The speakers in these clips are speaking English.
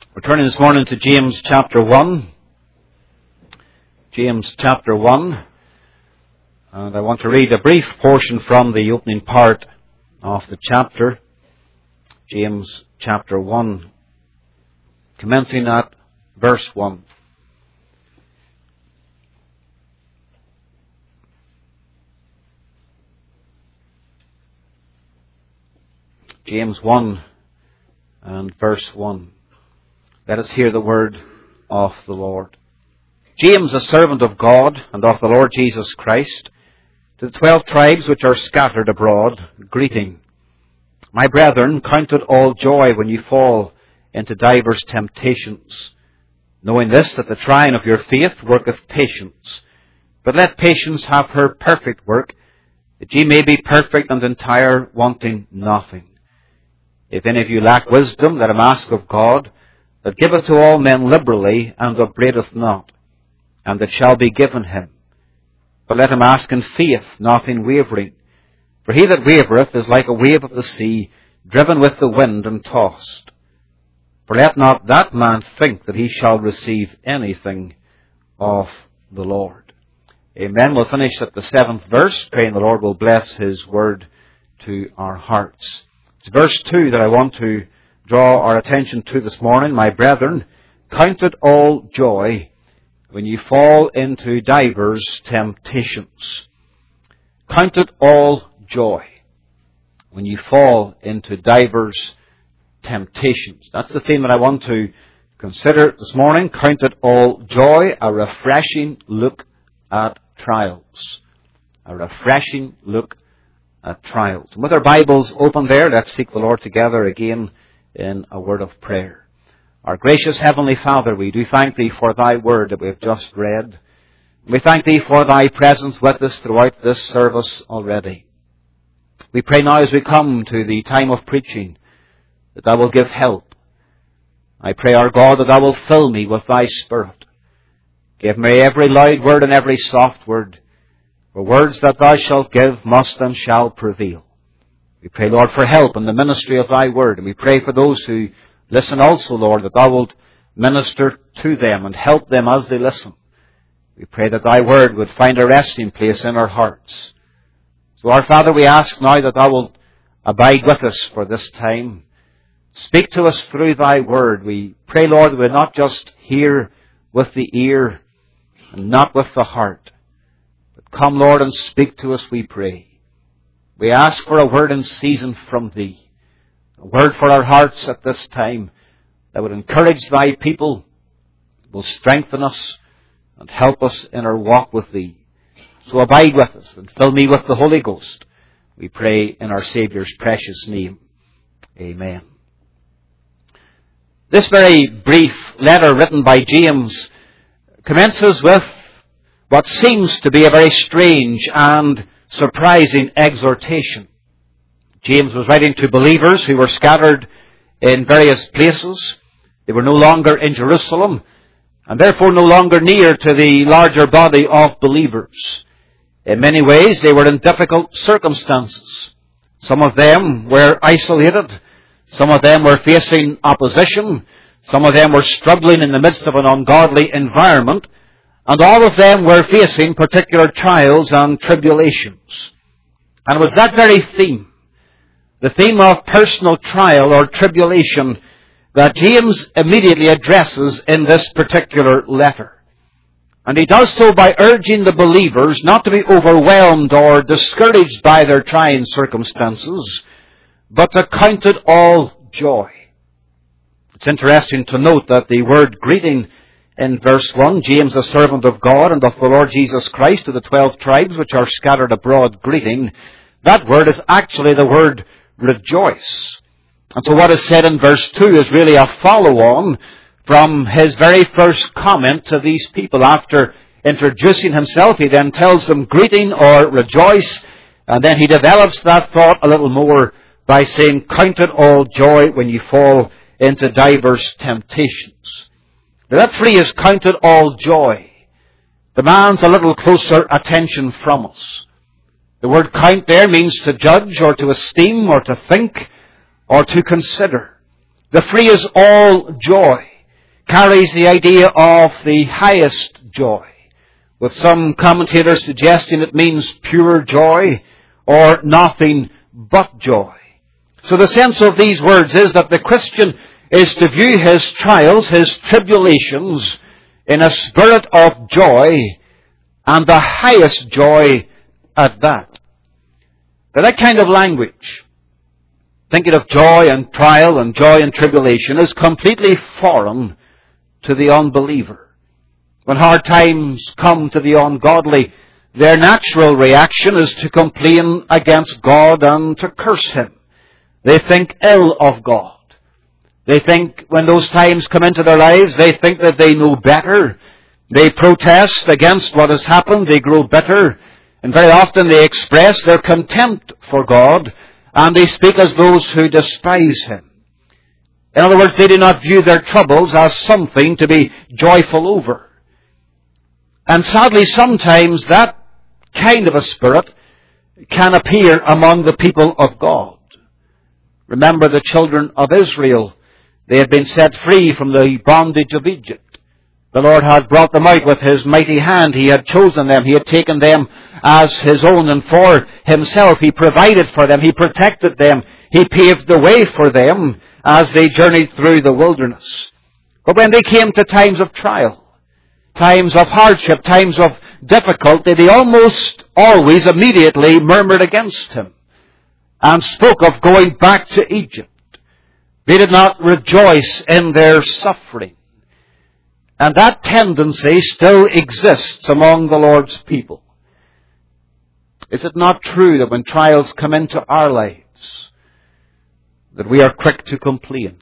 We're turning this morning to James chapter 1. James chapter 1. And I want to read a brief portion from the opening part of the chapter. James chapter 1. Commencing at verse 1. James 1 and verse 1. Let us hear the word of the Lord. James, a servant of God and of the Lord Jesus Christ, to the 12 tribes which are scattered abroad, greeting. My brethren, count it all joy when you fall into divers temptations, knowing this, that the trying of your faith worketh patience. But let patience have her perfect work, that ye may be perfect and entire, wanting nothing. If any of you lack wisdom, let him ask of God, that giveth to all men liberally, and upbraideth not, and it shall be given him. But let him ask in faith, not in wavering. For he that wavereth is like a wave of the sea, driven with the wind and tossed. For let not that man think that he shall receive anything of the Lord. Amen. We'll finish at the 7th verse, praying the Lord will bless his word to our hearts. It's verse 2 that I want to draw our attention to this morning. My brethren, count it all joy when you fall into divers temptations. Count it all joy when you fall into divers temptations. That's the theme that I want to consider this morning. Count it all joy, a refreshing look at trials. A refreshing look at trials. And with our Bibles open there, let's seek the Lord together again in a word of prayer. Our gracious Heavenly Father, we do thank Thee for Thy word that we have just read. We thank Thee for Thy presence with us throughout this service already. We pray now as we come to the time of preaching that Thou will give help. I pray, our God, that Thou will fill me with Thy Spirit. Give me every loud word and every soft word, for words that Thou shalt give must and shall prevail. We pray, Lord, for help in the ministry of Thy word. And we pray for those who listen also, Lord, that Thou wilt minister to them and help them as they listen. We pray that Thy word would find a resting place in our hearts. So, our Father, we ask now that Thou wilt abide with us for this time. Speak to us through Thy word. We pray, Lord, that we not just hear with the ear and not with the heart. But come, Lord, and speak to us, we pray. We ask for a word in season from Thee, a word for our hearts at this time that would encourage Thy people, will strengthen us and help us in our walk with Thee. So abide with us and fill me with the Holy Ghost. We pray in our Saviour's precious name. Amen. This very brief letter written by James commences with what seems to be a very strange and surprising exhortation. James was writing to believers who were scattered in various places. They were no longer in Jerusalem, and therefore no longer near to the larger body of believers. In many ways, they were in difficult circumstances. Some of them were isolated. Some of them were facing opposition. Some of them were struggling in the midst of an ungodly environment. And all of them were facing particular trials and tribulations. And it was that very theme, the theme of personal trial or tribulation, that James immediately addresses in this particular letter. And he does so by urging the believers not to be overwhelmed or discouraged by their trying circumstances, but to count it all joy. It's interesting to note that the word greeting in verse 1, James, a servant of God and of the Lord Jesus Christ, to the 12 tribes which are scattered abroad, greeting, that word is actually the word rejoice. And so what is said in verse 2 is really a follow-on from his very first comment to these people. After introducing himself, he then tells them greeting or rejoice, and then he develops that thought a little more by saying, count it all joy when you fall into divers temptations. Now that phrase, count it all joy, demands a little closer attention from us. The word count there means to judge or to esteem or to think or to consider. The phrase all joy carries the idea of the highest joy, with some commentators suggesting it means pure joy or nothing but joy. So the sense of these words is that the Christian is to view his trials, his tribulations, in a spirit of joy, and the highest joy at that. Now that kind of language, thinking of joy and trial and joy and tribulation, is completely foreign to the unbeliever. When hard times come to the ungodly, their natural reaction is to complain against God and to curse Him. They think ill of God. They think when those times come into their lives, they think that they know better. They protest against what has happened. They grow bitter. And very often they express their contempt for God, and they speak as those who despise Him. In other words, they do not view their troubles as something to be joyful over. And sadly, sometimes that kind of a spirit can appear among the people of God. Remember the children of Israel. They had been set free from the bondage of Egypt. The Lord had brought them out with His mighty hand. He had chosen them. He had taken them as His own, and for Himself He provided for them. He protected them. He paved the way for them as they journeyed through the wilderness. But when they came to times of trial, times of hardship, times of difficulty, they almost always immediately murmured against Him and spoke of going back to Egypt. They did not rejoice in their suffering. And that tendency still exists among the Lord's people. Is it not true that when trials come into our lives, that we are quick to complain?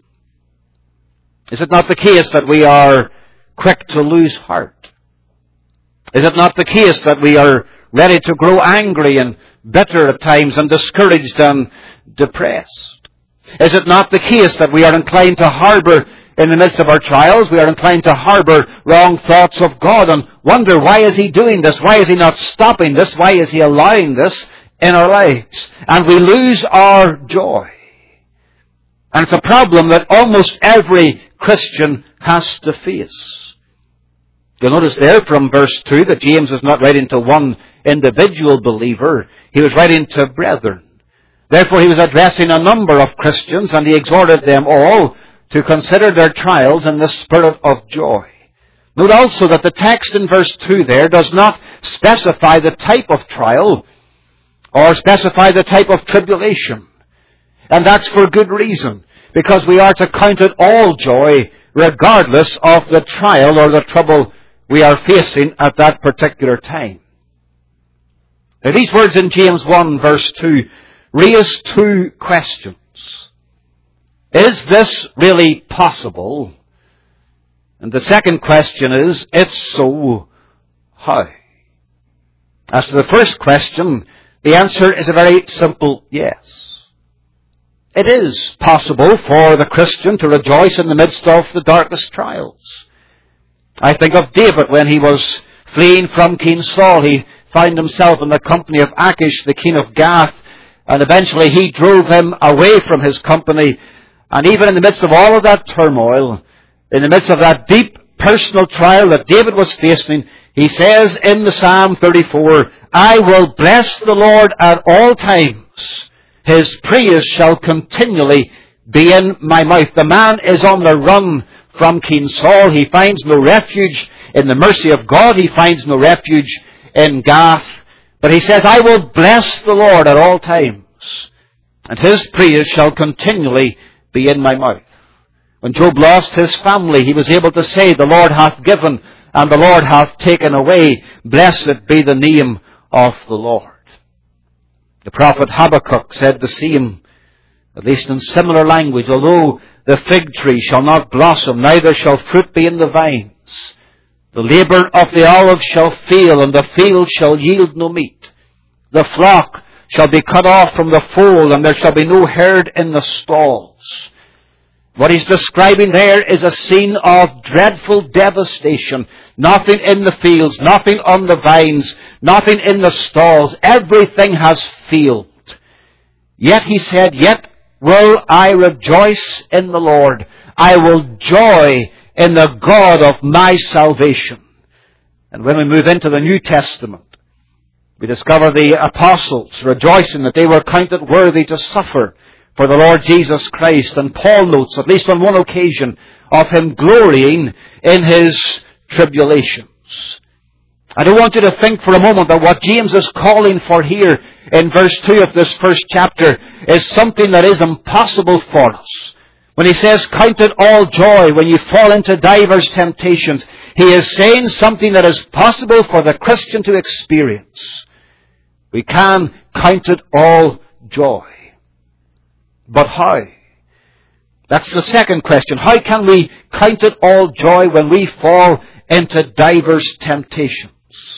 Is it not the case that we are quick to lose heart? Is it not the case that we are ready to grow angry and bitter at times and discouraged and depressed? Is it not the case that we are inclined to harbour in the midst of our trials, we are inclined to harbour wrong thoughts of God and wonder, why is He doing this? Why is He not stopping this? Why is He allowing this in our lives? And we lose our joy. And it's a problem that almost every Christian has to face. You'll notice there from verse 2 that James is not writing to one individual believer. He was writing to brethren. Therefore he was addressing a number of Christians, and he exhorted them all to consider their trials in the spirit of joy. Note also that the text in verse 2 there does not specify the type of trial or specify the type of tribulation. And that's for good reason, because we are to count it all joy regardless of the trial or the trouble we are facing at that particular time. Now these words in James 1 verse 2 raise two questions. Is this really possible? And the second question is, if so, how? As to the first question, the answer is a very simple yes. It is possible for the Christian to rejoice in the midst of the darkest trials. I think of David when he was fleeing from King Saul. He found himself in the company of Achish, the king of Gath, and eventually he drove him away from his company. And even in the midst of all of that turmoil, in the midst of that deep personal trial that David was facing, he says in the Psalm 34, I will bless the Lord at all times. His praise shall continually be in my mouth. The man is on the run from King Saul. He finds no refuge in the mercy of God. He finds no refuge in Gath. But he says, I will bless the Lord at all times, and His praise shall continually be in my mouth. When Job lost his family, he was able to say, the Lord hath given and the Lord hath taken away. Blessed be the name of the Lord. The prophet Habakkuk said the same, at least in similar language. Although the fig tree shall not blossom, neither shall fruit be in the vines, the labour of the olive shall fail, and the field shall yield no meat. The flock shall be cut off from the fold, and there shall be no herd in the stalls. What he's describing there is a scene of dreadful devastation. Nothing in the fields, nothing on the vines, nothing in the stalls. Everything has failed. Yet he said, yet will I rejoice in the Lord. I will joy in the God of my salvation. And when we move into the New Testament, we discover the apostles rejoicing that they were counted worthy to suffer for the Lord Jesus Christ. And Paul notes, at least on one occasion, of him glorying in his tribulations. I don't want you to think for a moment that what James is calling for here in verse 2 of this first chapter is something that is impossible for us. When he says, count it all joy when you fall into divers temptations, he is saying something that is possible for the Christian to experience. We can count it all joy. But how? That's the second question. How can we count it all joy when we fall into divers temptations?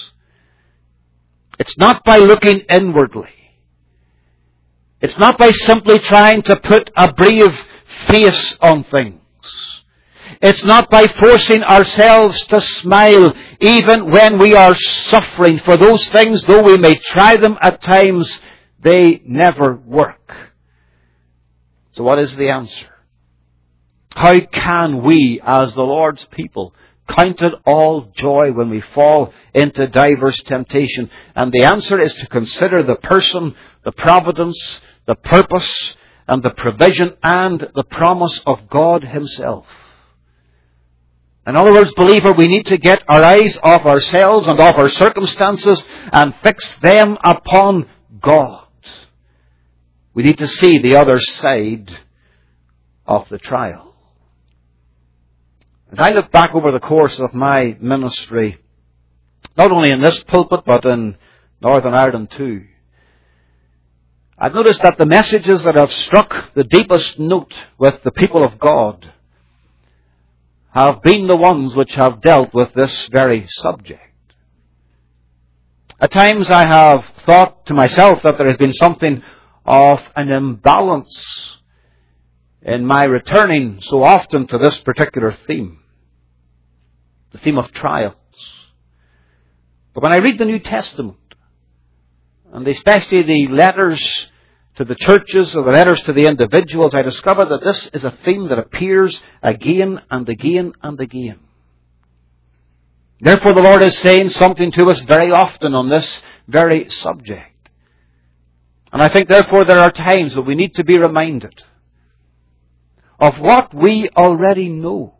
It's not by looking inwardly. It's not by simply trying to put a brave face on things. It's not by forcing ourselves to smile even when we are suffering. For those things, though we may try them at times, they never work. So what is the answer? How can we, as the Lord's people, count it all joy when we fall into divers temptation? And the answer is to consider the person, the providence, the purpose, and the provision and the promise of God Himself. In other words, believer, we need to get our eyes off ourselves and off our circumstances and fix them upon God. We need to see the other side of the trial. As I look back over the course of my ministry, not only in this pulpit but in Northern Ireland too, I've noticed that the messages that have struck the deepest note with the people of God have been the ones which have dealt with this very subject. At times I have thought to myself that there has been something of an imbalance in my returning so often to this particular theme, the theme of trials. But when I read the New Testament, and especially the letters to the churches or the letters to the individuals, I discover that this is a theme that appears again and again and again. Therefore, the Lord is saying something to us very often on this very subject. And I think, therefore, there are times that we need to be reminded of what we already know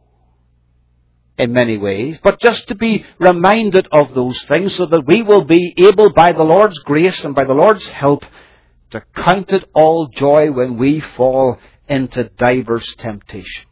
in many ways, but just to be reminded of those things so that we will be able, by the Lord's grace and by the Lord's help, to count it all joy when we fall into divers temptations.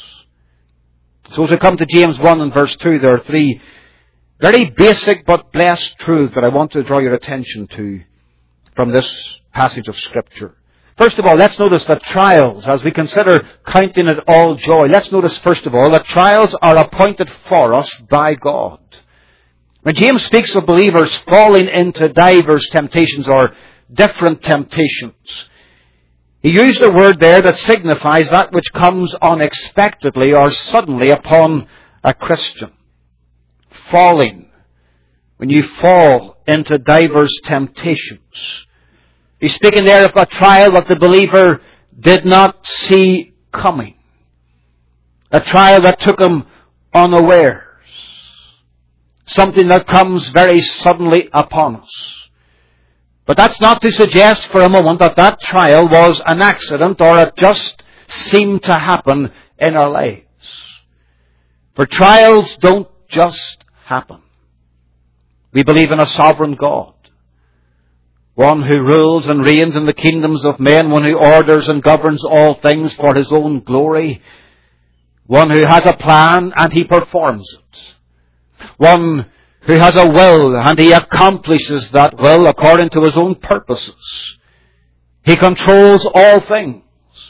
So to come to James 1 and verse 2, there are three very basic but blessed truths that I want to draw your attention to from this passage of Scripture. First of all, let's notice that trials, as we consider counting it all joy, let's notice first of all that trials are appointed for us by God. When James speaks of believers falling into divers temptations or different temptations, he used a word there that signifies that which comes unexpectedly or suddenly upon a Christian. Falling. When you fall into divers temptations. He's speaking there of a trial that the believer did not see coming. A trial that took him unawares. Something that comes very suddenly upon us. But that's not to suggest for a moment that that trial was an accident or it just seemed to happen in our lives. For trials don't just happen. We believe in a sovereign God. One who rules and reigns in the kingdoms of men. One who orders and governs all things for His own glory. One who has a plan and He performs it. One who has a will and He accomplishes that will according to His own purposes. He controls all things.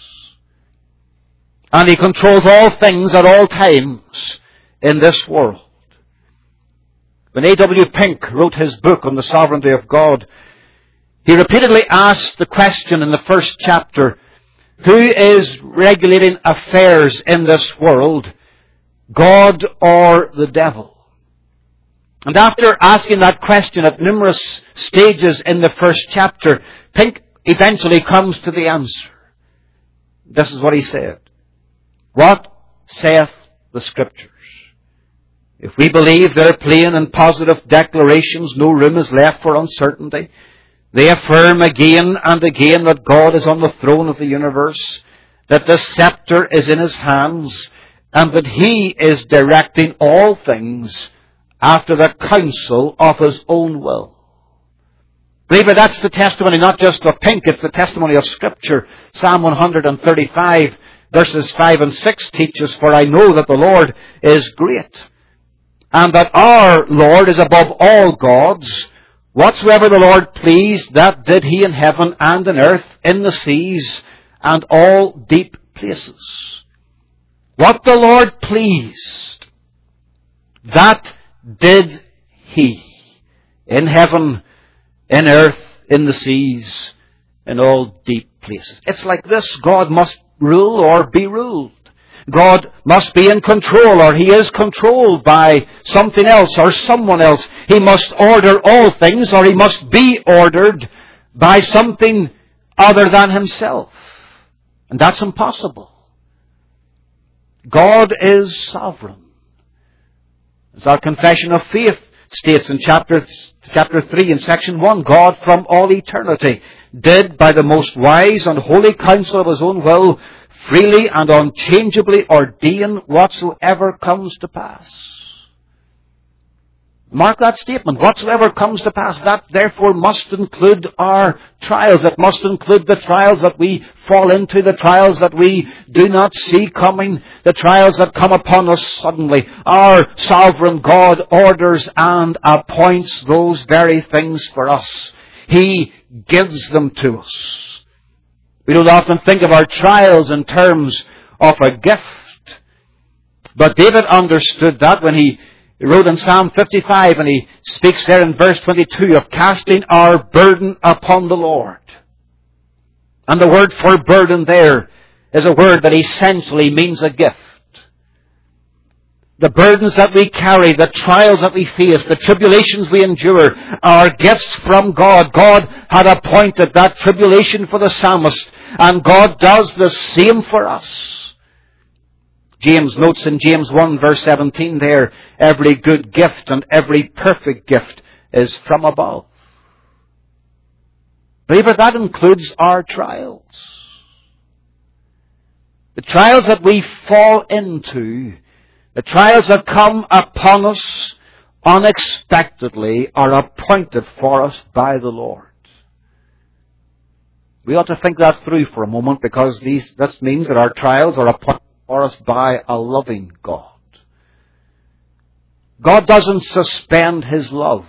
And He controls all things at all times in this world. When A.W. Pink wrote his book on the sovereignty of God, he repeatedly asked the question in the first chapter, who is regulating affairs in this world, God or the devil? And after asking that question at numerous stages in the first chapter, Pink eventually comes to the answer. This is what he said. What saith the Scriptures. If we believe their plain and positive declarations, no room is left for uncertainty. They affirm again and again that God is on the throne of the universe, that the scepter is in His hands, and that He is directing all things after the counsel of His own will. Believer, that's the testimony not just of Pink, it's the testimony of Scripture. Psalm 135, verses 5 and 6 teaches, "For I know that the Lord is great, and that our Lord is above all gods. Whatsoever the Lord pleased, that did He in heaven and in earth, in the seas, and all deep places." What the Lord pleased, that did He in heaven, in earth, in the seas, in all deep places. It's like this: God must rule or be ruled. God must be in control, or He is controlled by something else or someone else. He must order all things, or He must be ordered by something other than Himself. And that's impossible. God is sovereign. As our confession of faith states in chapter 3 in section 1, God from all eternity did by the most wise and holy counsel of His own will freely and unchangeably ordain whatsoever comes to pass. Mark that statement. Whatsoever comes to pass, that therefore must include our trials. It must include the trials that we fall into, the trials that we do not see coming, the trials that come upon us suddenly. Our sovereign God orders and appoints those very things for us. He gives them to us. We don't often think of our trials in terms of a gift. But David understood that when he wrote in Psalm 55, and he speaks there in verse 22 of casting our burden upon the Lord. And the word for burden there is a word that essentially means a gift. The burdens that we carry, the trials that we face, the tribulations we endure are gifts from God. God had appointed that tribulation for the psalmist, and God does the same for us. James notes in James 1 verse 17 there, every good gift and every perfect gift is from above. Believer, that includes our trials. The trials that we fall into, the trials that come upon us unexpectedly, are appointed for us by the Lord. We ought to think that through for a moment, because that means that our trials are appointed for us by a loving God. God doesn't suspend His love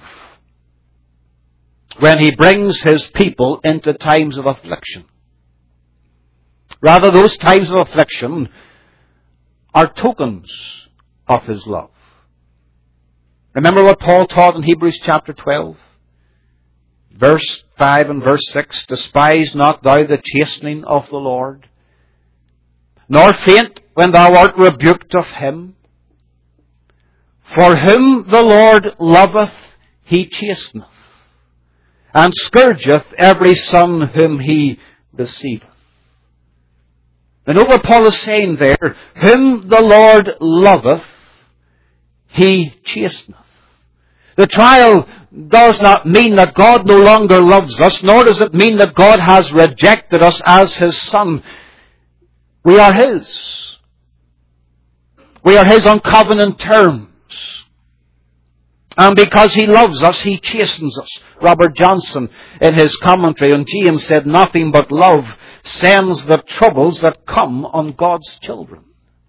when He brings His people into times of affliction. Rather, those times of affliction are tokens of His love. Remember what Paul taught in Hebrews chapter 12? Verse 5 and verse 6, "Despise not thou the chastening of the Lord, nor faint when thou art rebuked of Him. For whom the Lord loveth, He chasteneth, and scourgeth every son whom He receiveth." And note what Paul is saying there. Whom the Lord loveth, He chasteneth. The trial does not mean that God no longer loves us, nor does it mean that God has rejected us as His Son. We are His. We are His on covenant terms. And because He loves us, He chastens us. Robert Johnson, in his commentary on James, said, "Nothing but love sends the troubles that come on God's children."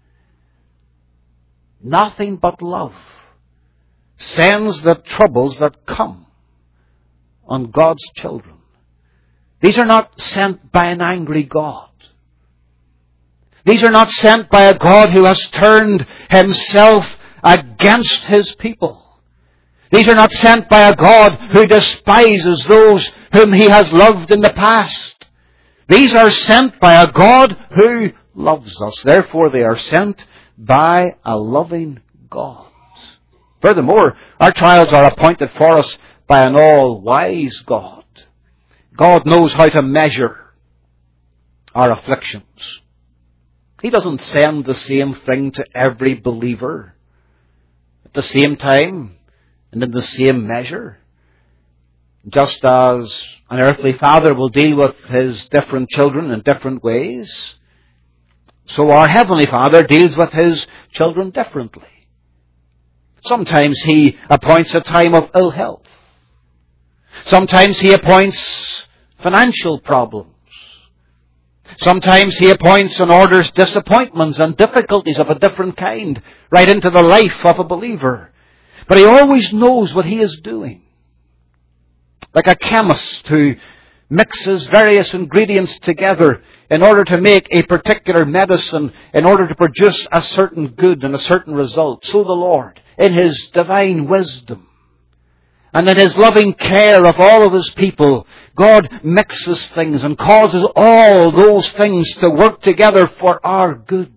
Nothing but love sends the troubles that come on God's children. These are not sent by an angry God. These are not sent by a God who has turned Himself against His people. These are not sent by a God who despises those whom He has loved in the past. These are sent by a God who loves us. Therefore, they are sent by a loving God. Furthermore, our trials are appointed for us by an all-wise God. God knows how to measure our afflictions. He doesn't send the same thing to every believer at the same time and in the same measure. Just as an earthly father will deal with his different children in different ways, so our Heavenly Father deals with His children differently. Sometimes He appoints a time of ill health. Sometimes He appoints financial problems. Sometimes He appoints and orders disappointments and difficulties of a different kind right into the life of a believer. But He always knows what He is doing. Like a chemist who mixes various ingredients together in order to make a particular medicine, in order to produce a certain good and a certain result. So the Lord, in His divine wisdom, and in His loving care of all of His people, God mixes things and causes all those things to work together for our good.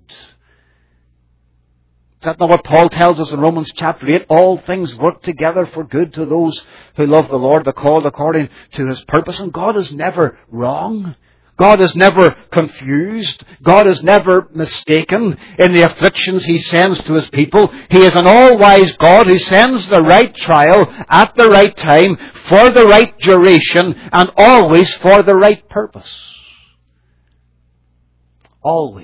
Is that not what Paul tells us in Romans chapter 8? All things work together for good to those who love the Lord, the called according to His purpose. And God is never wrong. God is never confused. God is never mistaken in the afflictions He sends to His people. He is an all-wise God who sends the right trial at the right time for the right duration and always for the right purpose. Always.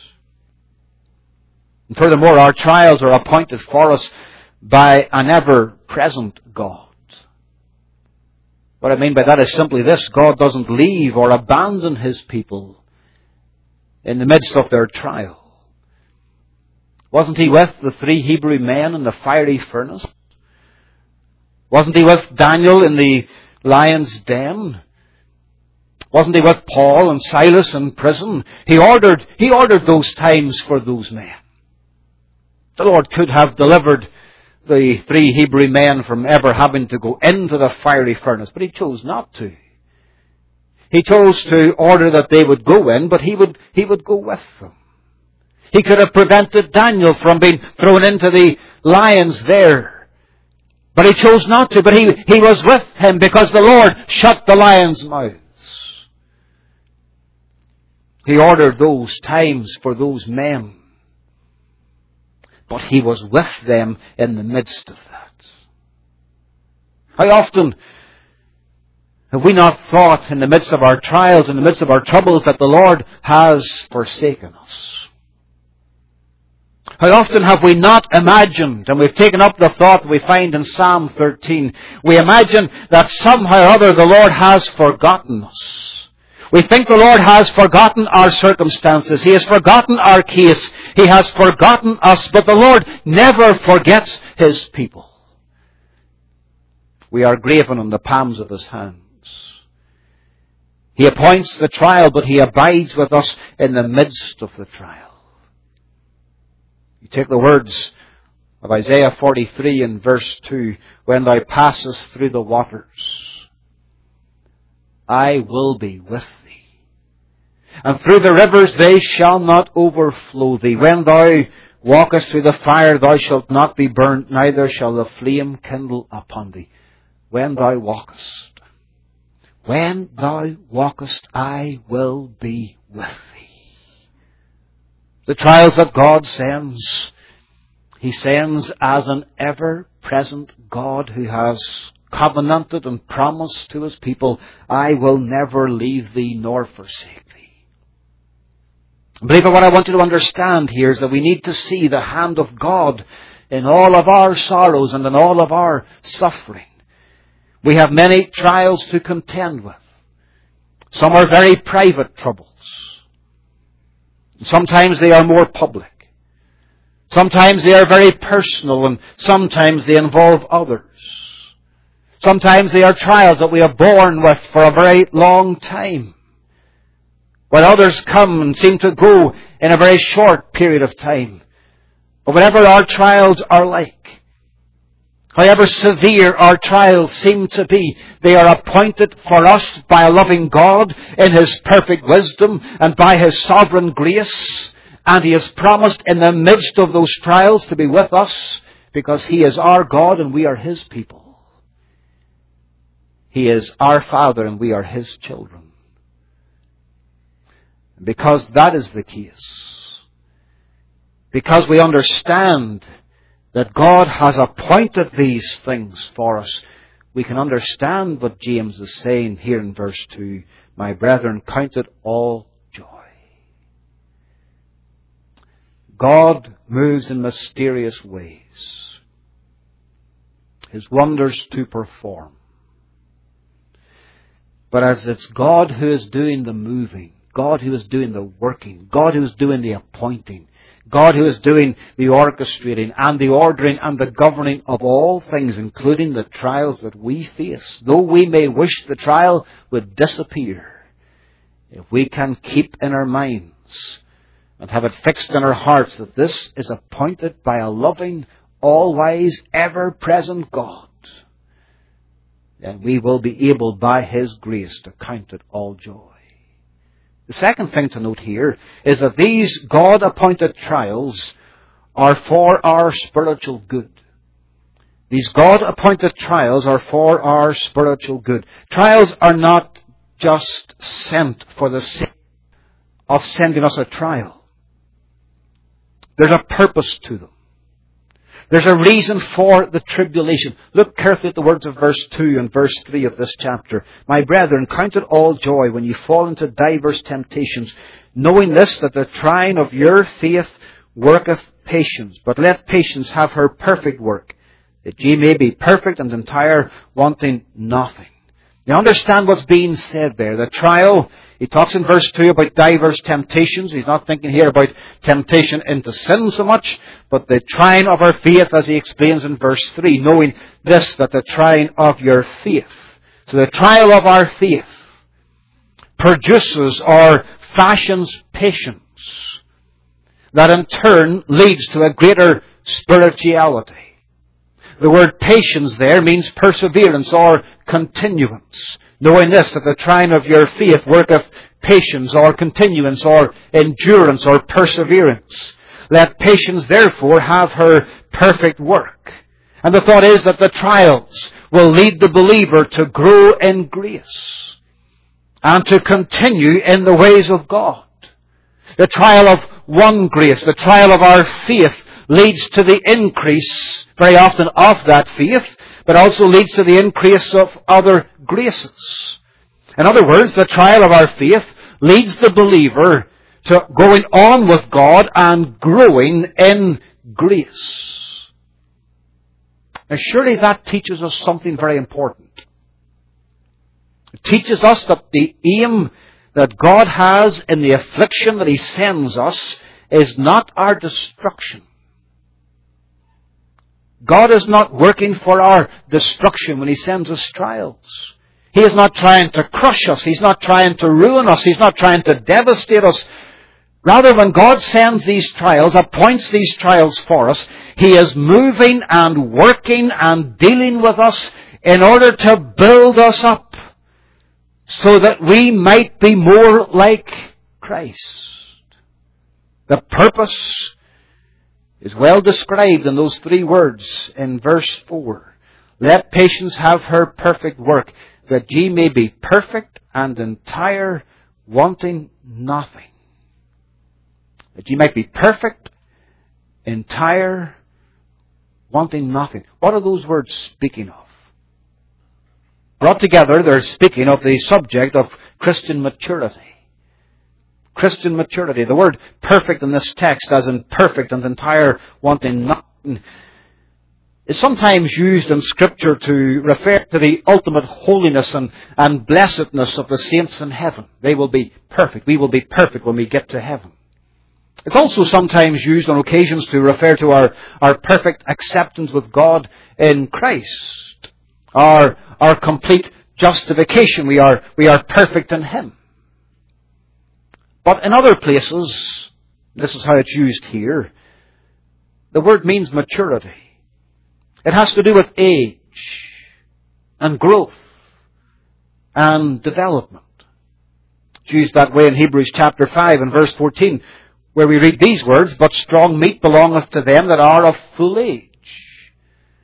And furthermore, our trials are appointed for us by an ever-present God. What I mean by that is simply this: God doesn't leave or abandon His people in the midst of their trial. Wasn't He with the 3 Hebrew men in the fiery furnace? Wasn't He with Daniel in the lion's den? Wasn't He with Paul and Silas in prison? He ordered those times for those men. The Lord could have delivered the 3 Hebrew men from ever having to go into the fiery furnace, but He chose not to. He chose to order that they would go in, but He would go with them. He could have prevented Daniel from being thrown into the lions there, but He chose not to. But he was with him because the Lord shut the lions' mouths. He ordered those times for those men. But He was with them in the midst of that. How often have we not thought in the midst of our trials, in the midst of our troubles, that the Lord has forsaken us? How often have we not imagined, and we've taken up the thought we find in Psalm 13, we imagine that somehow or other the Lord has forgotten us. We think the Lord has forgotten our circumstances. He has forgotten our case. He has forgotten us. But the Lord never forgets His people. We are graven on the palms of His hands. He appoints the trial, but He abides with us in the midst of the trial. You take the words of Isaiah 43 in verse 2, "When thou passest through the waters, I will be with thee. And through the rivers they shall not overflow thee. When thou walkest through the fire, thou shalt not be burnt, neither shall the flame kindle upon thee." When thou walkest, I will be with thee. The trials that God sends, He sends as an ever-present God who has covenanted and promised to His people, "I will never leave thee nor forsake thee." Believer, what I want you to understand here is that we need to see the hand of God in all of our sorrows and in all of our suffering. We have many trials to contend with. Some are very private troubles. Sometimes they are more public. Sometimes they are very personal, and sometimes they involve others. Sometimes they are trials that we are borne with for a very long time, while others come and seem to go in a very short period of time. But whatever our trials are like, however severe our trials seem to be, they are appointed for us by a loving God in His perfect wisdom and by His sovereign grace. And He has promised in the midst of those trials to be with us because He is our God and we are His people. He is our Father and we are His children. And because that is the case, because we understand that God has appointed these things for us, we can understand what James is saying here in verse 2. My brethren, count it all joy. God moves in mysterious ways, His wonders to perform. But as it's God who is doing the moving, God who is doing the working, God who is doing the appointing, God who is doing the orchestrating and the ordering and the governing of all things, including the trials that we face. Though we may wish the trial would disappear, if we can keep in our minds and have it fixed in our hearts that this is appointed by a loving, all-wise, ever-present God, then we will be able by His grace to count it all joy. The second thing to note here is that these God-appointed trials are for our spiritual good. These God-appointed trials are for our spiritual good. Trials are not just sent for the sake of sending us a trial. There's a purpose to them. There's a reason for the tribulation. Look carefully at the words of verse 2 and verse 3 of this chapter. My brethren, count it all joy when you fall into divers temptations, knowing this, that the trying of your faith worketh patience. But let patience have her perfect work, that ye may be perfect and entire, wanting nothing. You understand what's being said there. The trial, he talks in verse 2 about diverse temptations. He's not thinking here about temptation into sin so much, but the trying of our faith, as he explains in verse 3, knowing this, that the trying of your faith. So the trial of our faith produces or fashions patience, that in turn leads to a greater spirituality. The word patience there means perseverance or continuance. Knowing this, that the trying of your faith worketh patience or continuance or endurance or perseverance. Let patience therefore have her perfect work. And the thought is that the trials will lead the believer to grow in grace and to continue in the ways of God. The trial of one grace, the trial of our faith, leads to the increase, very often, of that faith, but also leads to the increase of other graces. In other words, the trial of our faith leads the believer to going on with God and growing in grace. Now, surely that teaches us something very important. It teaches us that the aim that God has in the affliction that He sends us is not our destruction. God is not working for our destruction when He sends us trials. He is not trying to crush us. He's not trying to ruin us. He's not trying to devastate us. Rather, when God sends these trials, appoints these trials for us, He is moving and working and dealing with us in order to build us up so that we might be more like Christ. The purpose is well described in those three words in verse 4. Let patience have her perfect work, that ye may be perfect and entire, wanting nothing. That ye might be perfect, entire, wanting nothing. What are those words speaking of? Brought together, they're speaking of the subject of Christian maturity. Christian maturity. The word perfect in this text, as in perfect and entire, wanting nothing, is sometimes used in Scripture to refer to the ultimate holiness and blessedness of the saints in heaven. They will be perfect. We will be perfect when we get to heaven. It's also sometimes used on occasions to refer to our perfect acceptance with God in Christ. Our complete justification. We are perfect in Him. But in other places, this is how it's used here, the word means maturity. It has to do with age and growth and development. It's used that way in Hebrews chapter 5 and verse 14, where we read these words, but strong meat belongeth to them that are of full age.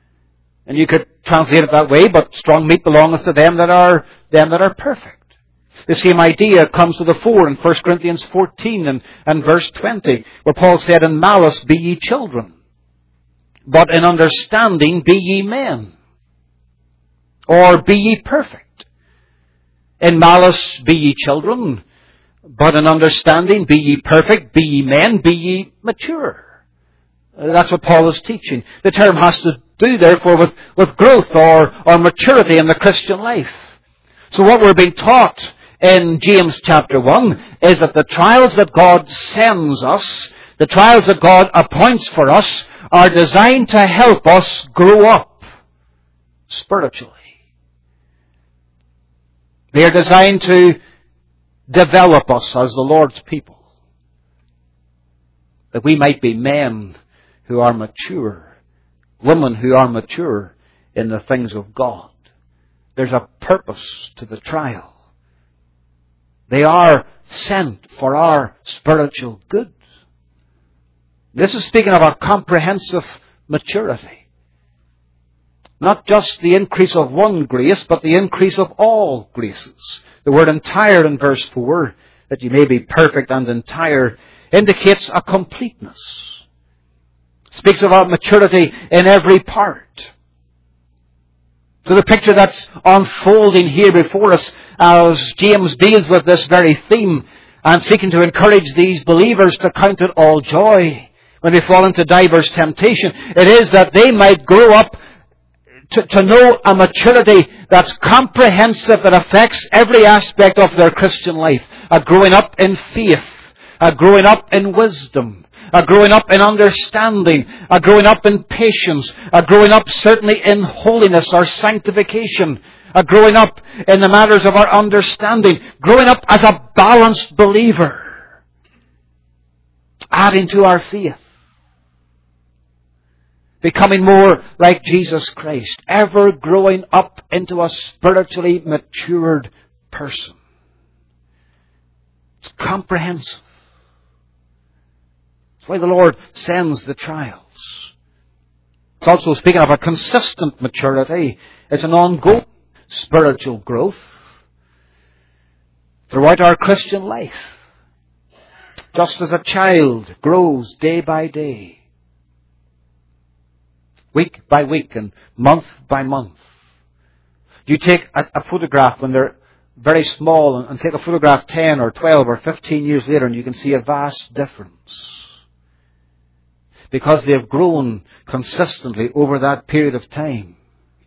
And you could translate it that way, but strong meat belongeth to them that are perfect. The same idea comes to the fore in 1 Corinthians 14 and verse 20, where Paul said, "In malice be ye children, but in understanding be ye men." Or be ye perfect. In malice be ye children, but in understanding be ye perfect, be ye men, be ye mature. That's what Paul is teaching. The term has to do, therefore, with growth or maturity in the Christian life. So what we're being taught in James chapter 1 is that the trials that God sends us, the trials that God appoints for us, are designed to help us grow up spiritually. They are designed to develop us as the Lord's people, that we might be men who are mature, women who are mature in the things of God. There's a purpose to the trial. They are sent for our spiritual good. This is speaking of a comprehensive maturity. Not just the increase of one grace, but the increase of all graces. The word entire in verse 4, that you may be perfect and entire, indicates a completeness. Speaks about maturity in every part. So the picture that's unfolding here before us as James deals with this very theme and seeking to encourage these believers to count it all joy when they fall into diverse temptation, it is that they might grow up to know a maturity that's comprehensive, that affects every aspect of their Christian life. A growing up in faith, a growing up in wisdom, a growing up in understanding, a growing up in patience, a growing up certainly in holiness or sanctification, a growing up in the matters of our understanding, growing up as a balanced believer, adding to our faith, becoming more like Jesus Christ, ever growing up into a spiritually matured person. It's comprehensive. That's why the Lord sends the trials. It's also speaking of a consistent maturity. It's an ongoing spiritual growth throughout our Christian life. Just as a child grows day by day, week by week and month by month. You take a photograph when they're very small and take a photograph 10 or 12 or 15 years later and you can see a vast difference. Because they have grown consistently over that period of time.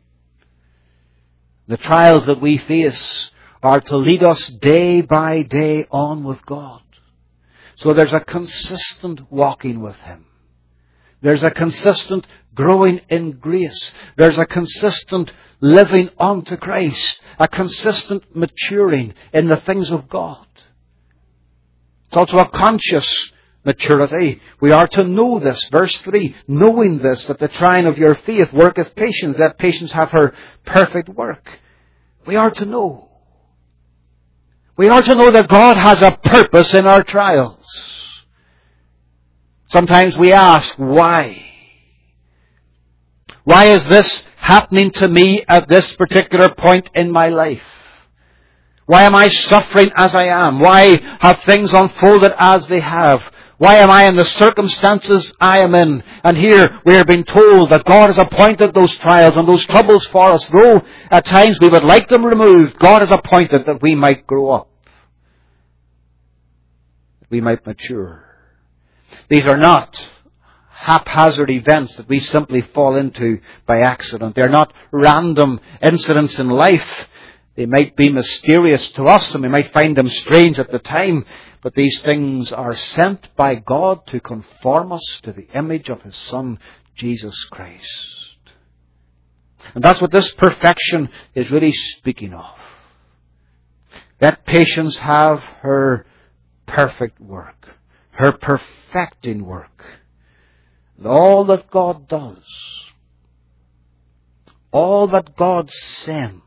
The trials that we face are to lead us day by day on with God. So there's a consistent walking with Him. There's a consistent growing in grace. There's a consistent living unto Christ. A consistent maturing in the things of God. It's also a conscious maturity. We are to know this. Verse 3, knowing this, that the trying of your faith worketh patience, that patience have her perfect work. We are to know. We are to know that God has a purpose in our trials. Sometimes we ask, why? Why is this happening to me at this particular point in my life? Why am I suffering as I am? Why have things unfolded as they have? Why am I in the circumstances I am in? And here we are being told that God has appointed those trials and those troubles for us. Though at times we would like them removed, God has appointed that we might grow up. That we might mature. These are not haphazard events that we simply fall into by accident. They're not random incidents in life. They might be mysterious to us and we might find them strange at the time. But these things are sent by God to conform us to the image of His Son, Jesus Christ. And that's what this perfection is really speaking of. Let patience have her perfect work, her perfecting work. And all that God does, all that God sends,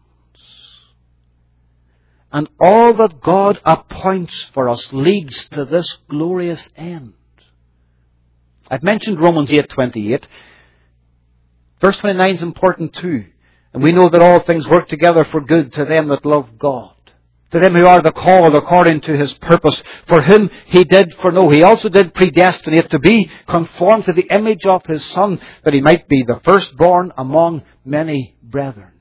and all that God appoints for us leads to this glorious end. I've mentioned Romans 8:28. Verse 29 is important too. And we know that all things work together for good to them that love God. To them who are the called according to His purpose, for whom He did foreknow, He also did predestinate to be conformed to the image of His Son, that He might be the firstborn among many brethren.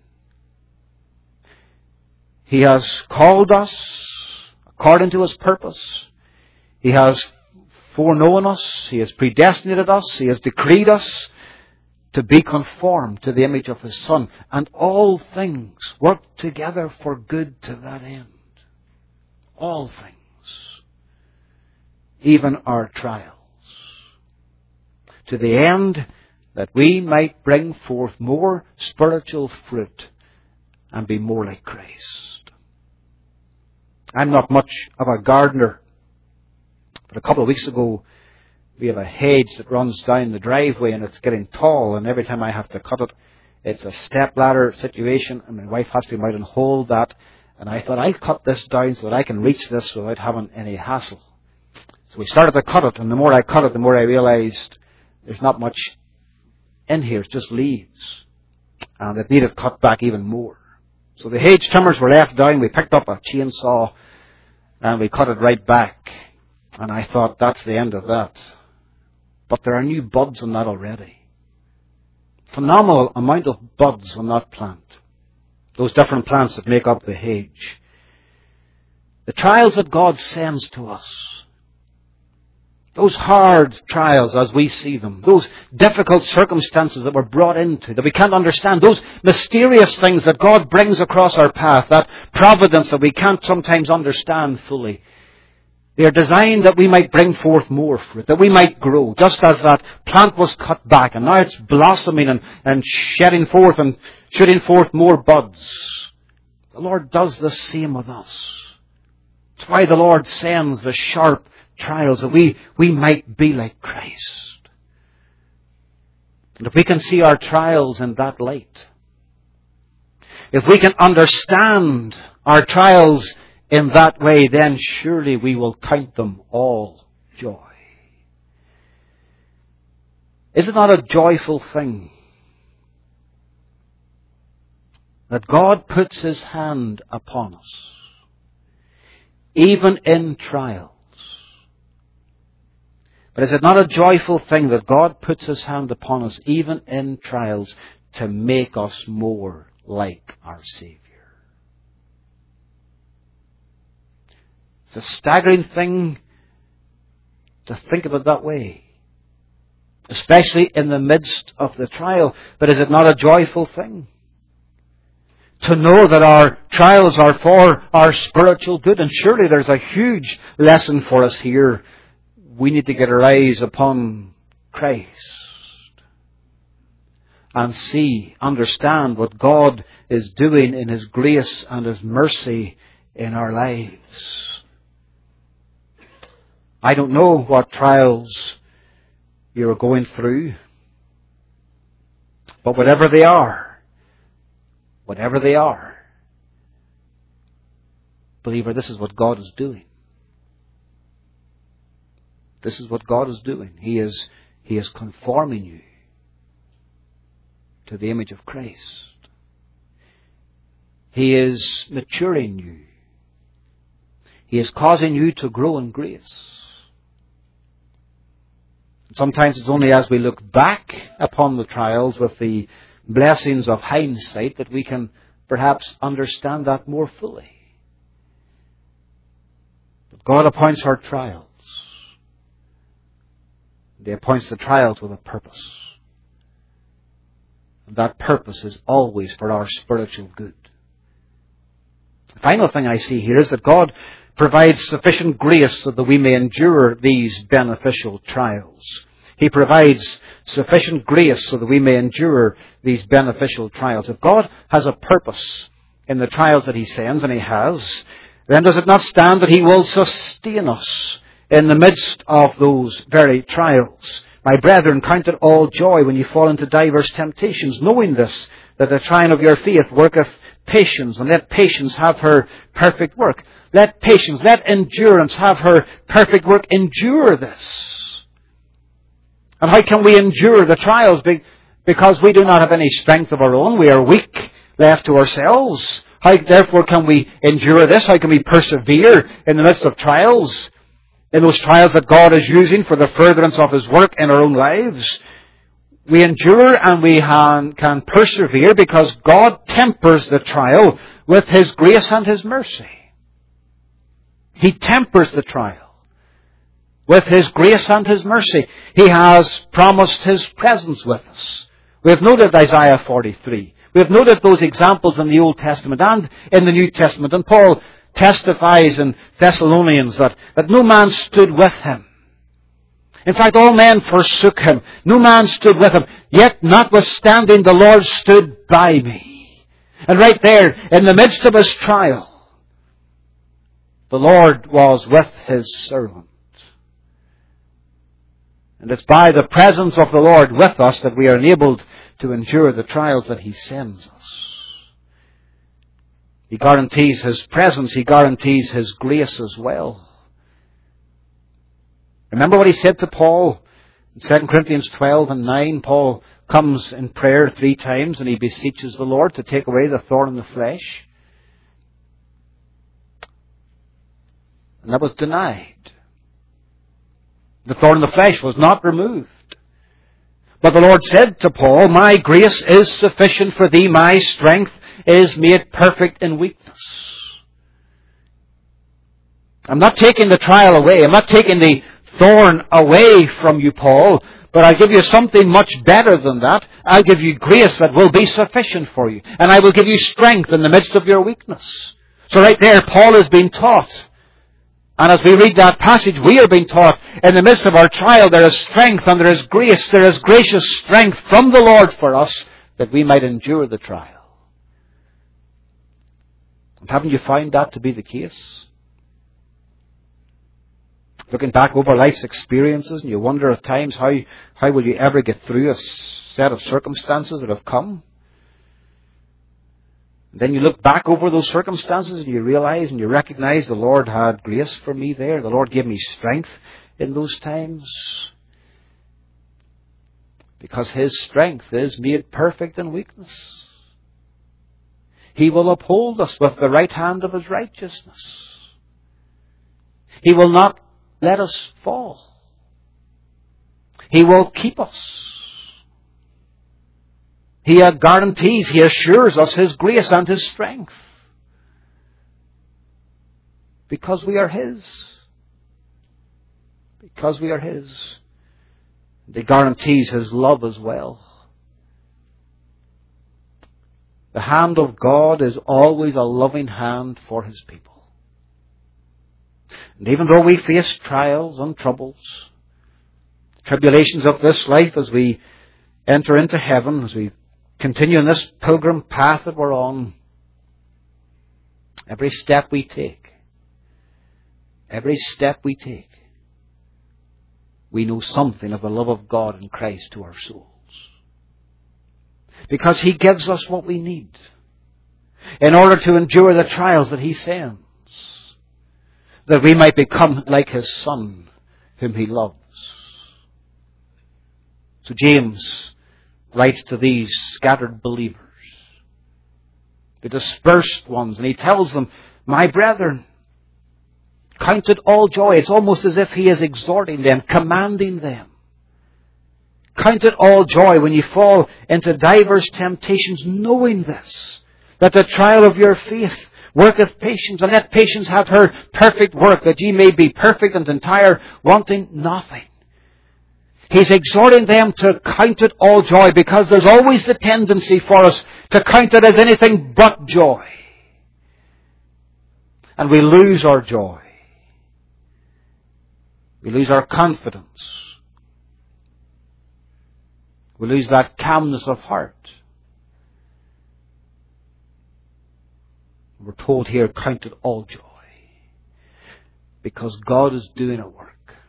He has called us according to His purpose. He has foreknown us. He has predestinated us. He has decreed us to be conformed to the image of His Son. And all things work together for good to that end. All things. Even our trials. To the end that we might bring forth more spiritual fruit and be more like Christ. I'm not much of a gardener, but a couple of weeks ago we have a hedge that runs down the driveway and it's getting tall, and every time I have to cut it, it's a stepladder situation, and my wife has to come out and hold that. And I thought, I'll cut this down so that I can reach this without having any hassle. So we started to cut it, and the more I cut it, the more I realized there's not much in here. It's just leaves. And it needed cut back even more. So the hedge trimmers were left down. We picked up a chainsaw and we cut it right back. And I thought, that's the end of that. But there are new buds on that already. Phenomenal amount of buds on that plant. Those different plants that make up the hedge. The trials that God sends to us. Those hard trials as we see them. Those difficult circumstances that we're brought into, that we can't understand. Those mysterious things that God brings across our path. That providence that we can't sometimes understand fully. They are designed that we might bring forth more fruit, that we might grow, just as that plant was cut back and now it's blossoming and shedding forth and shooting forth more buds. The Lord does the same with us. That's why the Lord sends the sharp trials, that we might be like Christ. And if we can see our trials in that light, if we can understand our trials in that way, then surely we will count them all joy. Is it not a joyful thing that God puts His hand upon us, even in trials? But is it not a joyful thing that God puts His hand upon us, even in trials, to make us more like our Savior? It's a staggering thing to think of it that way, especially in the midst of the trial. But is it not a joyful thing to know that our trials are for our spiritual good? And surely there's a huge lesson for us here. We need to get our eyes upon Christ and see, understand what God is doing in His grace and His mercy in our lives. I don't know what trials you're going through, but whatever they are, believer, this is what God is doing. This is what God is doing. He is conforming you to the image of Christ. He is maturing you. He is causing you to grow in grace. Sometimes it's only as we look back upon the trials with the blessings of hindsight that we can perhaps understand that more fully. But God appoints our trials. He appoints the trials with a purpose. And that purpose is always for our spiritual good. The final thing I see here is that God provides sufficient grace so that we may endure these beneficial trials. He provides sufficient grace so that we may endure these beneficial trials. If God has a purpose in the trials that He sends, and He has, then does it not stand that He will sustain us in the midst of those very trials? My brethren, count it all joy when you fall into diverse temptations, knowing this, that the trying of your faith worketh patience, and let patience have her perfect work. Let patience, let endurance have her perfect work. Endure this. And how can we endure the trials? Because we do not have any strength of our own. We are weak, left to ourselves. How, therefore, can we endure this? How can we persevere in the midst of trials? In those trials that God is using for the furtherance of His work in our own lives? We endure and we can persevere because God tempers the trial with His grace and His mercy. He tempers the trial with His grace and His mercy. He has promised His presence with us. We have noted Isaiah 43. We have noted those examples in the Old Testament and in the New Testament. And Paul testifies in Thessalonians that no man stood with him. In fact, all men forsook him. No man stood with him. Yet, notwithstanding, the Lord stood by me. And right there, in the midst of his trial, the Lord was with His servant. And it's by the presence of the Lord with us that we are enabled to endure the trials that He sends us. He guarantees His presence. He guarantees His grace as well. Remember what He said to Paul in 2 Corinthians 12 and 9. Paul comes in prayer 3 times and he beseeches the Lord to take away the thorn in the flesh. And that was denied. The thorn in the flesh was not removed. But the Lord said to Paul, my grace is sufficient for thee. My strength is made perfect in weakness. I'm not taking the trial away. I'm not taking the thorn away from you, Paul. But I'll give you something much better than that. I'll give you grace that will be sufficient for you. And I will give you strength in the midst of your weakness. So right there, Paul is being taught. And as we read that passage, we are being taught in the midst of our trial there is strength and there is grace. There is gracious strength from the Lord for us that we might endure the trial. And haven't you found that to be the case? Looking back over life's experiences and you wonder at times how will you ever get through a set of circumstances that have come? And then you look back over those circumstances and you realize and you recognize the Lord had grace for me there. The Lord gave me strength in those times. Because His strength is made perfect in weakness. He will uphold us with the right hand of His righteousness. He will not let us fall. He will keep us. He guarantees, He assures us His grace and His strength. Because we are His. Because we are His. He guarantees His love as well. The hand of God is always a loving hand for His people. And even though we face trials and troubles, tribulations of this life as we enter into heaven, as we continue in this pilgrim path that we're on, every step we take, we know something of the love of God in Christ to our souls. Because He gives us what we need in order to endure the trials that He sends, that we might become like His Son, whom He loves. So James writes to these scattered believers, the dispersed ones, and he tells them, my brethren, count it all joy. It's almost as if he is exhorting them, commanding them. Count it all joy when you fall into divers temptations, knowing this, that the trial of your faith worketh patience, and let patience have her perfect work, that ye may be perfect and entire, wanting nothing. He's exhorting them to count it all joy, because there's always the tendency for us to count it as anything but joy. And we lose our joy. We lose our confidence. We lose that calmness of heart. We're told here, count it all joy. Because God is doing a work.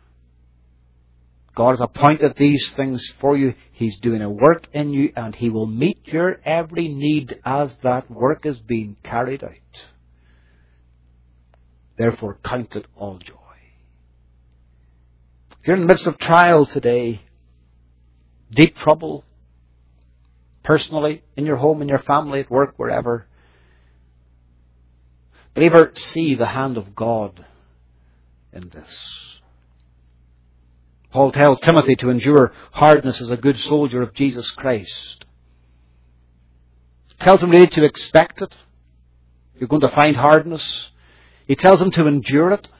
God has appointed these things for you. He's doing a work in you, and He will meet your every need as that work is being carried out. Therefore, count it all joy. If you're in the midst of trial today, deep trouble, personally, in your home, in your family, at work, wherever, Believer, see the hand of God in this. Paul tells Timothy to endure hardness as a good soldier of Jesus Christ. He tells him really to expect it. You're going to find hardness. He tells him to endure it.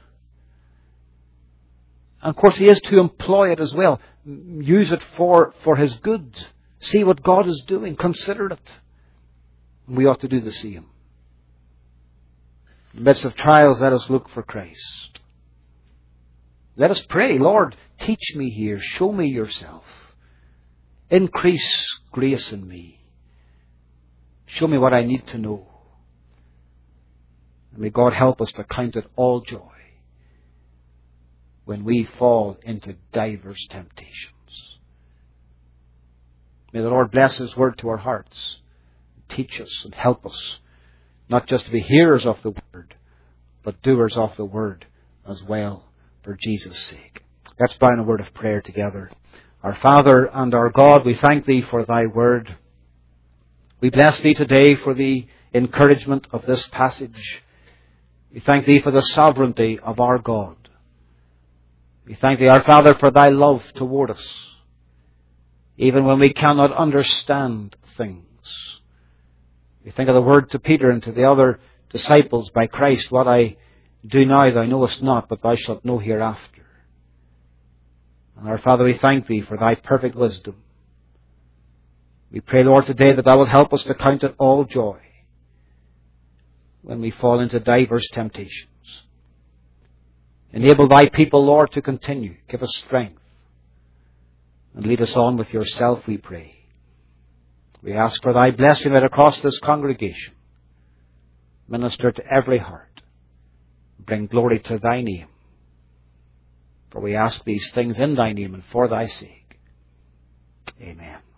And of course he is to employ it as well. Use it for his good. See what God is doing. Consider it. We ought to do the same. In the midst of trials, let us look for Christ. Let us pray, Lord, teach me here. Show me yourself. Increase grace in me. Show me what I need to know. And may God help us to count it all joy when we fall into diverse temptations. May the Lord bless His word to our hearts. Teach us and help us not just to be hearers of the word, but doers of the word as well, for Jesus' sake. Let's bow in a word of prayer together. Our Father and our God, we thank Thee for Thy word. We bless Thee today for the encouragement of this passage. We thank Thee for the sovereignty of our God. We thank Thee, our Father, for Thy love toward us, even when we cannot understand things. We think of the word to Peter and to the other disciples by Christ, what I do now thou knowest not, but thou shalt know hereafter. And our Father, we thank Thee for Thy perfect wisdom. We pray, Lord, today that Thou wilt help us to count it all joy when we fall into diverse temptations. Enable Thy people, Lord, to continue. Give us strength. And lead us on with Yourself, we pray. We ask for Thy blessing right across this congregation. Minister to every heart. Bring glory to Thy name. For we ask these things in Thy name and for Thy sake. Amen.